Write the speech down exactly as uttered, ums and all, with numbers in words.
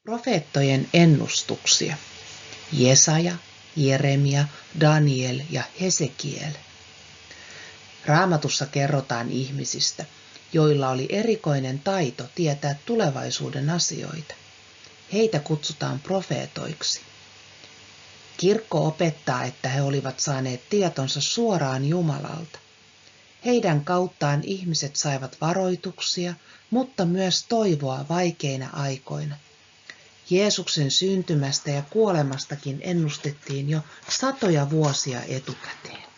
Profeettojen ennustuksia. Jesaja, Jeremia, Daniel ja Hesekiel. Raamatussa kerrotaan ihmisistä, joilla oli erikoinen taito tietää tulevaisuuden asioita. Heitä kutsutaan profeetoiksi. Kirkko opettaa, että he olivat saaneet tietonsa suoraan Jumalalta. Heidän kauttaan ihmiset saivat varoituksia, mutta myös toivoa vaikeina aikoina. Jeesuksen syntymästä ja kuolemastakin ennustettiin jo satoja vuosia etukäteen.